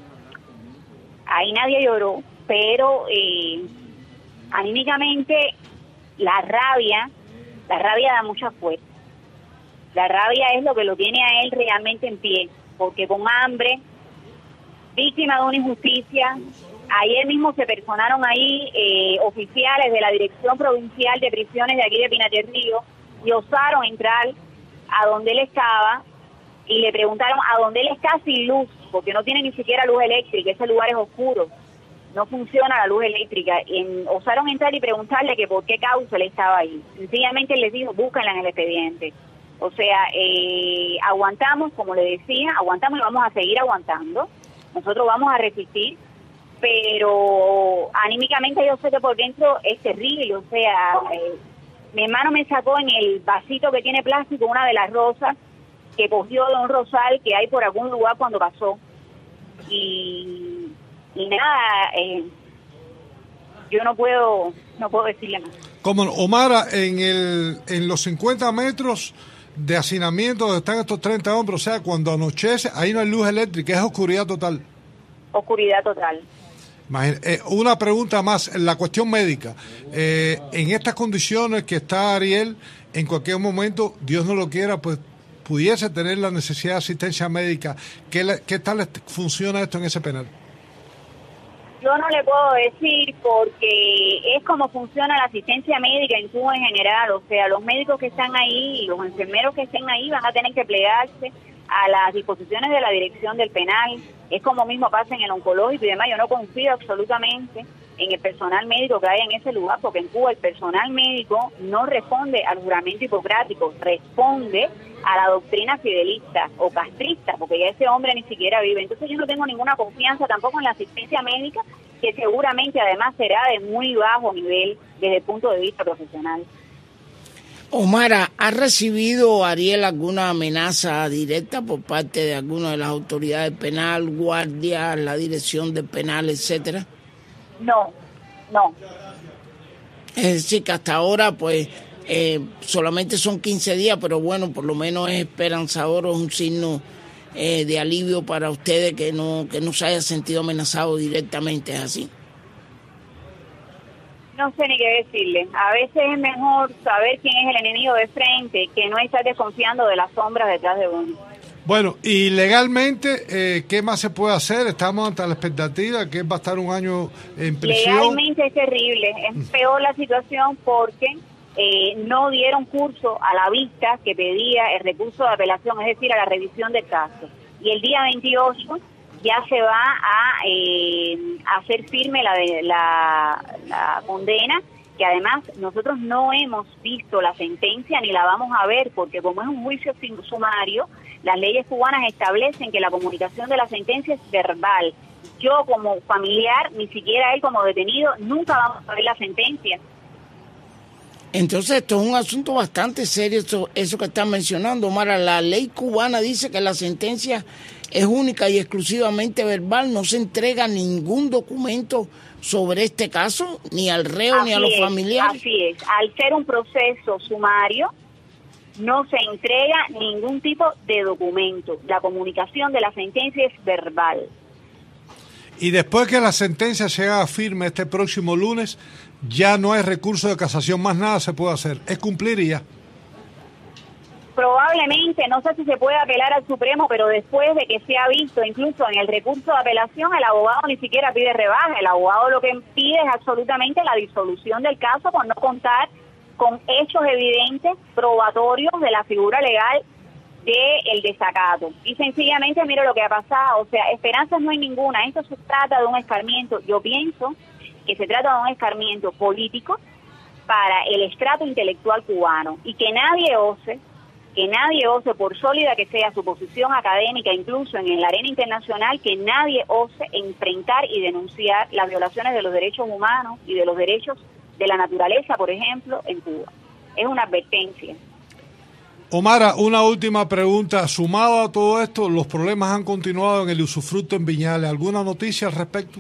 Ahí nadie lloró, pero eh, anímicamente la rabia, la rabia da mucha fuerza. La rabia es lo que lo tiene a él realmente en pie, porque con hambre, víctima de una injusticia. Ayer mismo se personaron ahí eh, oficiales de la Dirección Provincial de Prisiones de aquí de Pinaterrío y osaron entrar a donde él estaba y le preguntaron a dónde él está sin luz, porque no tiene ni siquiera luz eléctrica, ese lugar es oscuro, no funciona la luz eléctrica. En, osaron entrar y preguntarle que por qué causa él estaba ahí. Sencillamente él les dijo, búscanla en el expediente. O sea, eh, aguantamos, como le decía, aguantamos y vamos a seguir aguantando. Nosotros vamos a resistir, pero anímicamente yo sé que por dentro es terrible. O sea, eh, mi hermano me sacó en el vasito que tiene plástico una de las rosas que cogió de un rosal que hay por algún lugar cuando pasó. Y, y nada, eh, yo no puedo no puedo decirle más. Como Omara, en el en los cincuenta metros de hacinamiento donde están estos treinta hombres, o sea, cuando anochece, ahí no hay luz eléctrica, es oscuridad total. Oscuridad total. Eh, una pregunta más, la cuestión médica. Eh, en estas condiciones que está Ariel, en cualquier momento, Dios no lo quiera, pues pudiese tener la necesidad de asistencia médica. ¿Qué, le, qué tal funciona esto en ese penal? Yo no le puedo decir porque es como funciona la asistencia médica en Cuba en general. O sea, los médicos que están ahí y los enfermeros que estén ahí van a tener que plegarse a las disposiciones de la dirección del penal. Es como mismo pasa en el oncológico y demás. Yo no confío absolutamente en el personal médico que hay en ese lugar, porque en Cuba el personal médico no responde al juramento hipocrático, responde a la doctrina fidelista o castrista, porque ya ese hombre ni siquiera vive. Entonces yo no tengo ninguna confianza tampoco en la asistencia médica que seguramente además será de muy bajo nivel desde el punto de vista profesional. Omara, ¿ha recibido Ariel alguna amenaza directa por parte de alguna de las autoridades penal, guardias, la dirección de penal, etcétera? No, no. Es decir, que hasta ahora, pues, eh, solamente son quince días, pero bueno, por lo menos es esperanzador, es un signo eh, de alivio para ustedes que no, que no se haya sentido amenazado directamente, ¿es así? No sé ni qué decirle. A veces es mejor saber quién es el enemigo de frente que no estar desconfiando de las sombras detrás de uno. Bueno, y legalmente, eh, ¿qué más se puede hacer? Estamos ante la expectativa que va a estar un año en prisión. Legalmente es terrible. Es peor la situación porque eh, no dieron curso a la vista que pedía el recurso de apelación, es decir, a la revisión del caso. Y el día veintiocho ya se va a eh, hacer firme la, de, la, la condena, que además nosotros no hemos visto la sentencia ni la vamos a ver, porque como es un juicio sumario, las leyes cubanas establecen que la comunicación de la sentencia es verbal. Yo como familiar, ni siquiera él como detenido, nunca vamos a ver la sentencia. Entonces esto es un asunto bastante serio, eso, eso que están mencionando, Omar. La ley cubana dice que la sentencia es única y exclusivamente verbal, no se entrega ningún documento sobre este caso, ni al reo así ni a los es, familiares. Así es, al ser un proceso sumario, no se entrega ningún tipo de documento. La comunicación de la sentencia es verbal. Y después que la sentencia se haga firme este próximo lunes, ya no hay recurso de casación, más nada se puede hacer, es cumplir y ya. Probablemente, no sé si se puede apelar al Supremo, pero después de que se ha visto, incluso en el recurso de apelación, el abogado ni siquiera pide rebaja. El abogado lo que pide es absolutamente la disolución del caso por no contar con hechos evidentes, probatorios de la figura legal del desacato. Y sencillamente, mire lo que ha pasado, o sea, esperanzas no hay ninguna. Esto se trata de un escarmiento. Yo pienso que se trata de un escarmiento político para el estrato intelectual cubano y que nadie ose que nadie ose, por sólida que sea su posición académica, incluso en la arena internacional, que nadie ose enfrentar y denunciar las violaciones de los derechos humanos y de los derechos de la naturaleza, por ejemplo, en Cuba. Es una advertencia. Omara, una última pregunta. Sumado a todo esto, los problemas han continuado en el usufructo en Viñales. ¿Alguna noticia al respecto?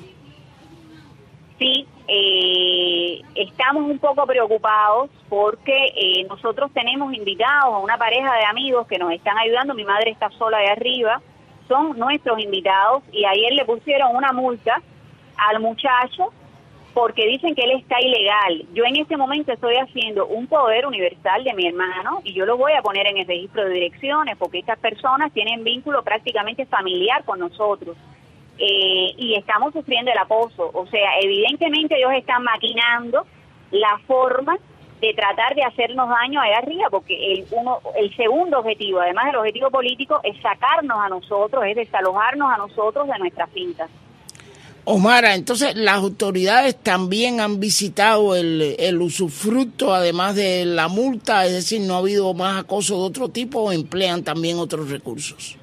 Sí, eh, estamos un poco preocupados porque eh, nosotros tenemos invitados a una pareja de amigos que nos están ayudando. Mi madre está sola de arriba, son nuestros invitados y ayer le pusieron una multa al muchacho porque dicen que él está ilegal. Yo en este momento estoy haciendo un poder universal de mi hermano y yo lo voy a poner en el registro de direcciones porque estas personas tienen vínculo prácticamente familiar con nosotros. Eh, y estamos sufriendo el acoso, o sea, evidentemente ellos están maquinando la forma de tratar de hacernos daño allá arriba, porque el uno, el segundo objetivo, además del objetivo político, es sacarnos a nosotros, es desalojarnos a nosotros de nuestras fincas. Omara, entonces las autoridades también han visitado el, el usufructo, además de la multa, es decir, no ha habido más acoso de otro tipo o emplean también otros recursos.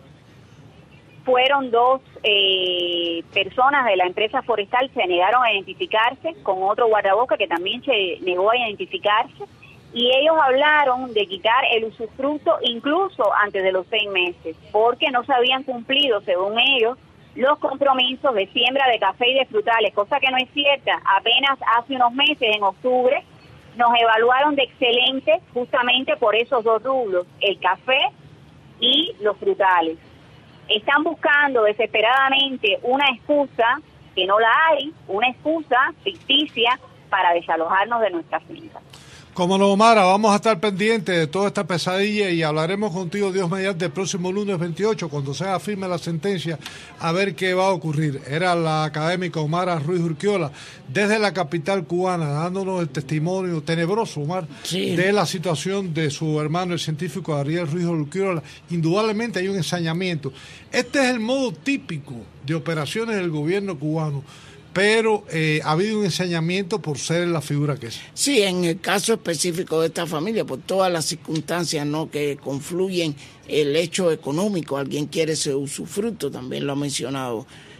Fueron dos eh, personas de la empresa forestal, se negaron a identificarse, con otro guardabosques que también se negó a identificarse, y ellos hablaron de quitar el usufructo incluso antes de los seis meses, porque no se habían cumplido, según ellos, los compromisos de siembra de café y de frutales, cosa que no es cierta. Apenas hace unos meses, en octubre, nos evaluaron de excelente justamente por esos dos rubros, el café y los frutales. Están buscando desesperadamente una excusa, que no la hay, una excusa ficticia para desalojarnos de nuestras fincas. Como no, Omara, vamos a estar pendientes de toda esta pesadilla y hablaremos contigo, Dios mediante, el próximo lunes veintiocho, cuando sea firme la sentencia, a ver qué va a ocurrir. Era la académica Omara Ruiz Urquiola, desde la capital cubana, dándonos el testimonio tenebroso, Omar, sí, de la situación de su hermano, el científico Ariel Ruiz Urquiola. Indudablemente hay un ensañamiento. Este es el modo típico de operaciones del gobierno cubano, pero eh, ha habido un ensañamiento por ser la figura que es. Sí, en el caso específico de esta familia, por todas las circunstancias, ¿no?, que confluyen el hecho económico, alguien quiere ese usufructo, también lo ha mencionado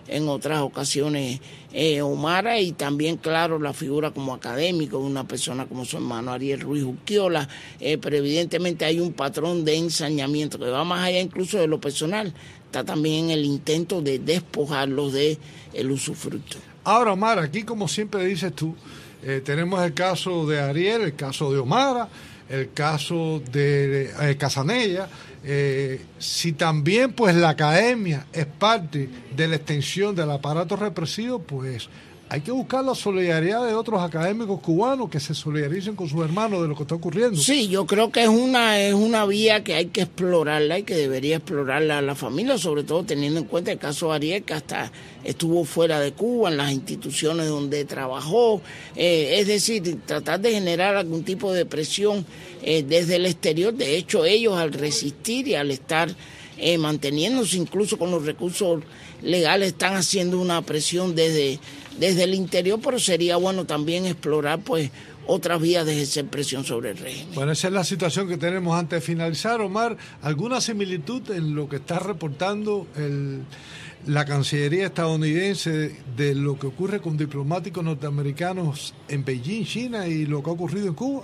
en otras ocasiones eh, Omar, y también, claro, la figura como académico de una persona como su hermano Ariel Ruiz Urquiola, eh, pero evidentemente hay un patrón de ensañamiento que va más allá incluso de lo personal, está también el intento de despojarlos de el usufructo. Ahora, Omar, aquí como siempre dices tú, eh, tenemos el caso de Ariel, el caso de Omar, el caso de eh, Casanella. Eh, si también pues la academia es parte de la extensión del aparato represivo, pues hay que buscar la solidaridad de otros académicos cubanos que se solidaricen con sus hermanos de lo que está ocurriendo. Sí, yo creo que es una es una vía que hay que explorarla y que debería explorarla la familia, sobre todo teniendo en cuenta el caso de Ariel, que hasta estuvo fuera de Cuba, en las instituciones donde trabajó, eh, es decir, tratar de generar algún tipo de presión eh, desde el exterior. De hecho, ellos al resistir y al estar eh, manteniéndose incluso con los recursos legales, están haciendo una presión desde desde el interior, pero sería bueno también explorar pues otras vías de ejercer presión sobre el régimen. Bueno, esa es la situación que tenemos antes de finalizar. Omar, ¿alguna similitud en lo que está reportando el, la Cancillería estadounidense de lo que ocurre con diplomáticos norteamericanos en Beijing, China, y lo que ha ocurrido en Cuba?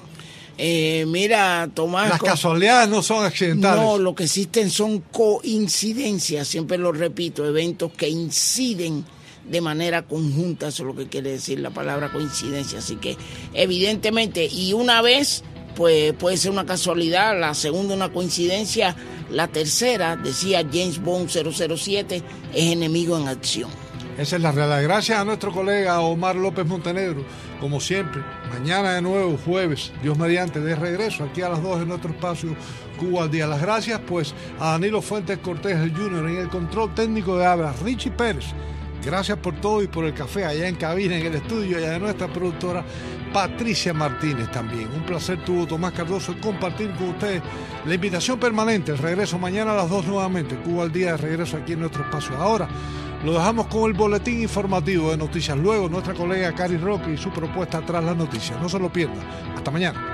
Eh, mira, Tomás... Las casualidades no son accidentales. No, lo que existen son coincidencias, siempre lo repito, eventos que inciden de manera conjunta, eso es lo que quiere decir la palabra coincidencia. Así que evidentemente, y una vez pues puede ser una casualidad, la segunda una coincidencia, la tercera, decía James Bond cero cero siete, es enemigo en acción. Esa es la realidad. Gracias a nuestro colega Omar López Montenegro, como siempre. Mañana de nuevo, jueves, Dios mediante, de regreso aquí a las dos en nuestro espacio Cuba al Día. Las gracias pues a Danilo Fuentes Cortés, el Junior, en el control técnico de Abra, Richie Pérez. Gracias por todo y por el café allá en cabina, en el estudio, allá de nuestra productora Patricia Martínez también. Un placer tuvo Tomás Cardoso compartir con ustedes la invitación permanente, el regreso mañana a las dos nuevamente, Cuba al Día, de regreso aquí en nuestro espacio. Ahora lo dejamos con el boletín informativo de noticias. Luego nuestra colega Cari Roque y su propuesta Tras las Noticias. No se lo pierdan. Hasta mañana.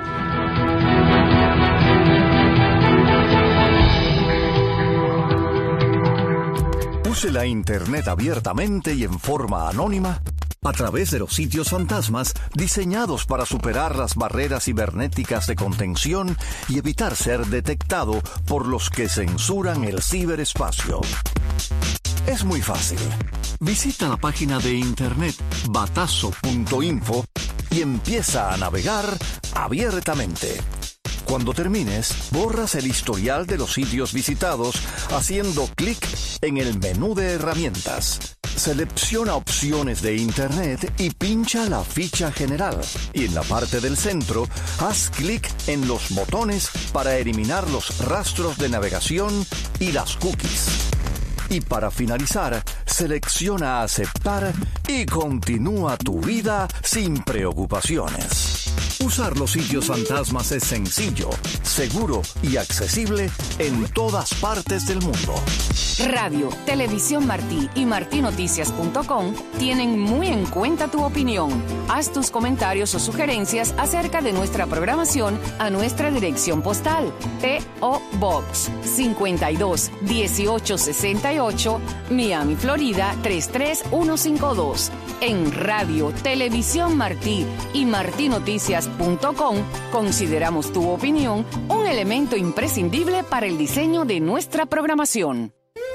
Use la Internet abiertamente y en forma anónima a través de los sitios fantasmas diseñados para superar las barreras cibernéticas de contención y evitar ser detectado por los que censuran el ciberespacio. Es muy fácil. Visita la página de internet batazo punto info y empieza a navegar abiertamente. Cuando termines, borras el historial de los sitios visitados haciendo clic en el menú de herramientas. Selecciona opciones de Internet y pincha la ficha general. Y en la parte del centro, haz clic en los botones para eliminar los rastros de navegación y las cookies. Y para finalizar, selecciona aceptar y continúa tu vida sin preocupaciones. Usar los sitios fantasmas es sencillo, seguro y accesible en todas partes del mundo. Radio, Televisión Martí y martí noticias punto com tienen muy en cuenta tu opinión. Haz tus comentarios o sugerencias acerca de nuestra programación a nuestra dirección postal: P O Box cincuenta y dos dieciocho sesenta y ocho, Miami, Florida tres tres uno cinco dos. En Radio, Televisión Martí y martí noticias punto com consideramos tu opinión un elemento imprescindible para el diseño de nuestra programación.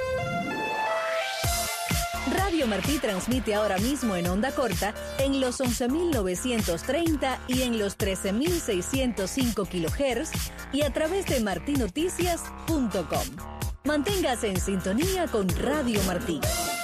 Radio Martí transmite ahora mismo en onda corta en los once mil novecientos treinta y en los trece mil seiscientos cinco kilohertz y a través de martí noticias punto com. Manténgase en sintonía con Radio Martí.